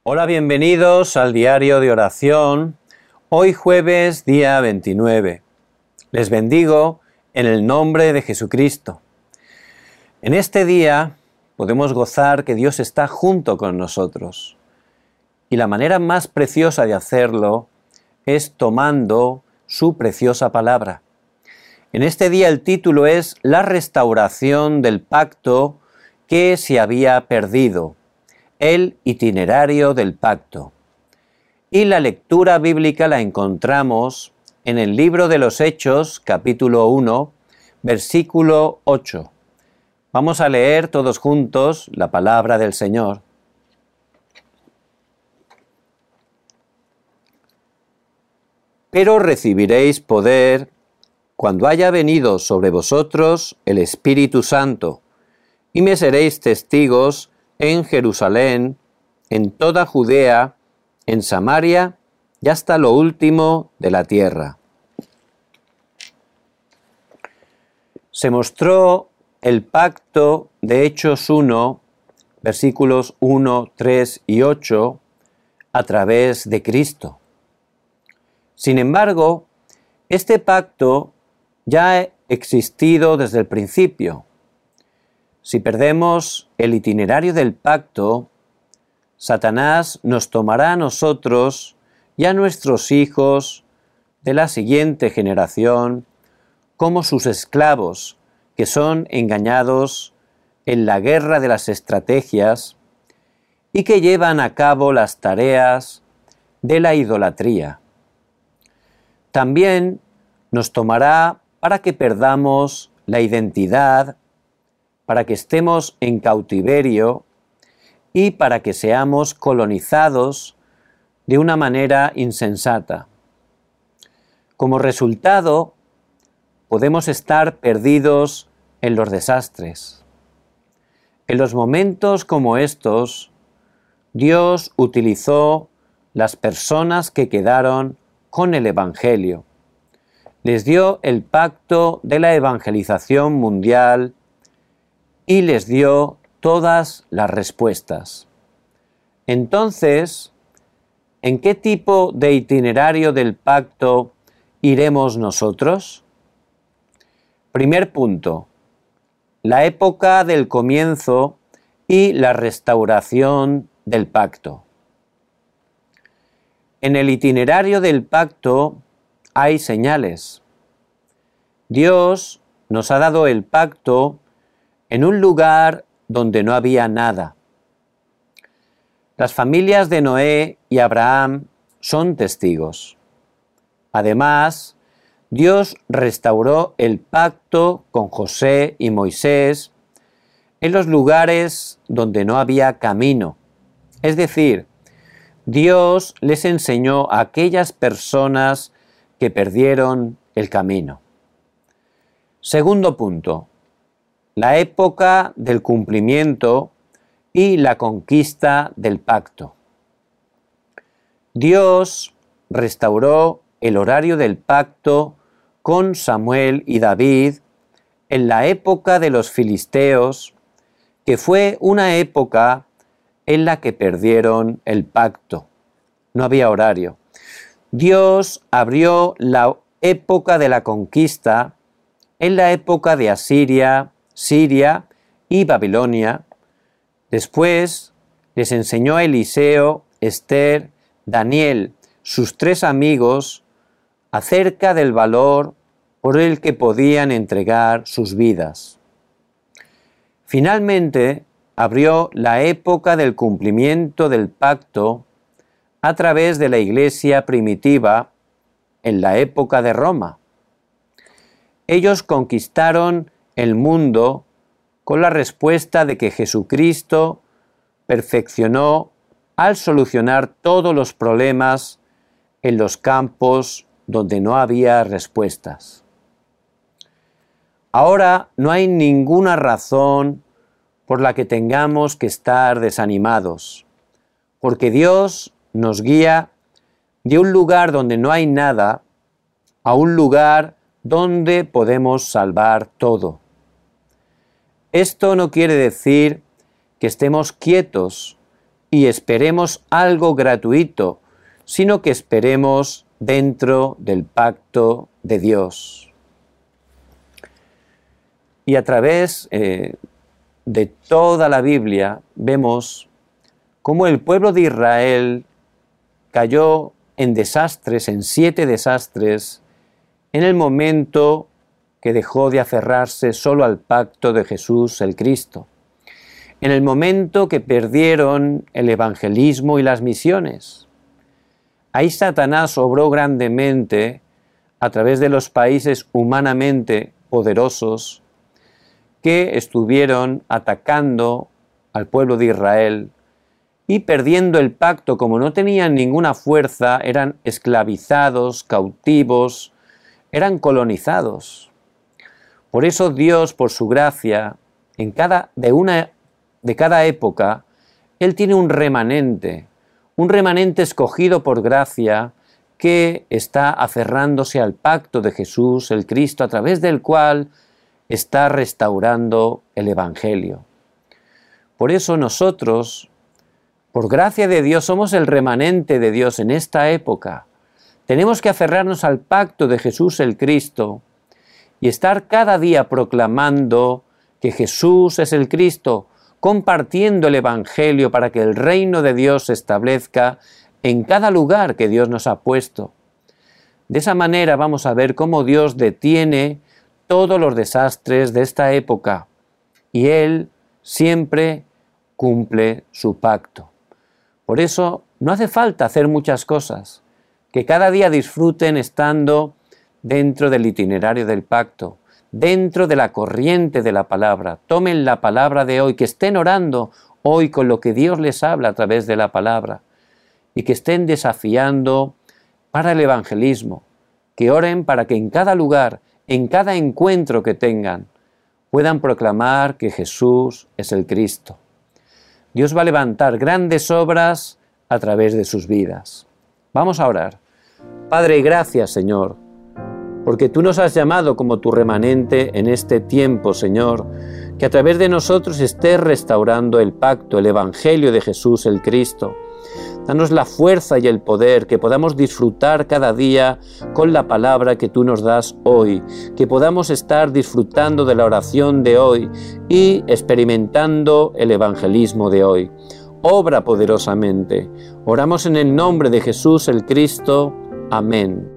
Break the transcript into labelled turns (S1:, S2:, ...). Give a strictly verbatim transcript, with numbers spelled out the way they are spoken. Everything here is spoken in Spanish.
S1: Hola, bienvenidos al diario de oración. Hoy jueves, día veintinueve. Les bendigo en el nombre de Jesucristo. En este día podemos gozar que Dios está junto con nosotros. Y la manera más preciosa de hacerlo es tomando su preciosa palabra. En este día el título es La restauración del pacto que se había perdido. El itinerario del pacto. Y la lectura bíblica la encontramos en el libro de los Hechos, capítulo uno, versículo ocho. Vamos a leer todos juntos la palabra del Señor. Pero recibiréis poder cuando haya venido sobre vosotros el Espíritu Santo, y me seréis testigos en Jerusalén, en toda Judea, en Samaria y hasta lo último de la tierra. Se mostró el pacto de Hechos uno, versículos uno, tres y ocho, a través de Cristo. Sin embargo, este pacto ya ha existido desde el principio. Si perdemos el itinerario del pacto, Satanás nos tomará a nosotros y a nuestros hijos de la siguiente generación como sus esclavos, que son engañados en la guerra de las estrategias y que llevan a cabo las tareas de la idolatría. También nos tomará para que perdamos la identidad, para que estemos en cautiverio y para que seamos colonizados de una manera insensata. Como resultado, podemos estar perdidos en los desastres. En los momentos como estos, Dios utilizó las personas que quedaron con el Evangelio. Les dio el pacto de la evangelización mundial y les dio todas las respuestas. Entonces, ¿en qué tipo de itinerario del pacto iremos nosotros? Primer punto, la época del comienzo y la restauración del pacto. En el itinerario del pacto hay señales. Dios nos ha dado el pacto en un lugar donde no había nada. Las familias de Noé y Abraham son testigos. Además, Dios restauró el pacto con José y Moisés en los lugares donde no había camino. Es decir, Dios les enseñó a aquellas personas que perdieron el camino. Segundo punto. La época del cumplimiento y la conquista del pacto. Dios restauró el horario del pacto con Samuel y David en la época de los filisteos, que fue una época en la que perdieron el pacto. No había horario. Dios abrió la época de la conquista en la época de Asiria, Siria y Babilonia. Después les enseñó a Eliseo, Esther, Daniel, sus tres amigos, acerca del valor por el que podían entregar sus vidas. Finalmente, abrió la época del cumplimiento del pacto a través de la iglesia primitiva en la época de Roma. Ellos conquistaron el mundo con la respuesta de que Jesucristo perfeccionó al solucionar todos los problemas en los campos donde no había respuestas. Ahora no hay ninguna razón por la que tengamos que estar desanimados, porque Dios nos guía de un lugar donde no hay nada a un lugar donde podemos salvar todo. Esto no quiere decir que estemos quietos y esperemos algo gratuito, sino que esperemos dentro del pacto de Dios. Y a través eh, de toda la Biblia vemos cómo el pueblo de Israel cayó en desastres, en siete desastres, en el momento que dejó de aferrarse solo al pacto de Jesús el Cristo, en el momento que perdieron el evangelismo y las misiones. Ahí Satanás obró grandemente a través de los países humanamente poderosos que estuvieron atacando al pueblo de Israel y perdiendo el pacto, como no tenían ninguna fuerza, eran esclavizados, cautivos, eran colonizados. Por eso Dios, por su gracia, en cada, de, una, de cada época, Él tiene un remanente, un remanente escogido por gracia que está aferrándose al pacto de Jesús, el Cristo, a través del cual está restaurando el Evangelio. Por eso nosotros, por gracia de Dios, somos el remanente de Dios en esta época. Tenemos que aferrarnos al pacto de Jesús el Cristo y estar cada día proclamando que Jesús es el Cristo, compartiendo el Evangelio para que el reino de Dios se establezca en cada lugar que Dios nos ha puesto. De esa manera vamos a ver cómo Dios detiene todos los desastres de esta época y Él siempre cumple su pacto. Por eso no hace falta hacer muchas cosas, que cada día disfruten estando dentro del itinerario del pacto, dentro de la corriente de la palabra. Tomen la palabra de hoy, que estén orando hoy con lo que Dios les habla a través de la palabra y que estén desafiando para el evangelismo, que oren para que en cada lugar, en cada encuentro que tengan, puedan proclamar que Jesús es el Cristo. Dios va a levantar grandes obras a través de sus vidas. Vamos a orar. Padre, gracias, Señor, porque tú nos has llamado como tu remanente en este tiempo, Señor, que a través de nosotros estés restaurando el pacto, el Evangelio de Jesús el Cristo. Danos la fuerza y el poder, que podamos disfrutar cada día con la palabra que tú nos das hoy, que podamos estar disfrutando de la oración de hoy y experimentando el evangelismo de hoy. Obra poderosamente. Oramos en el nombre de Jesús el Cristo. Amén.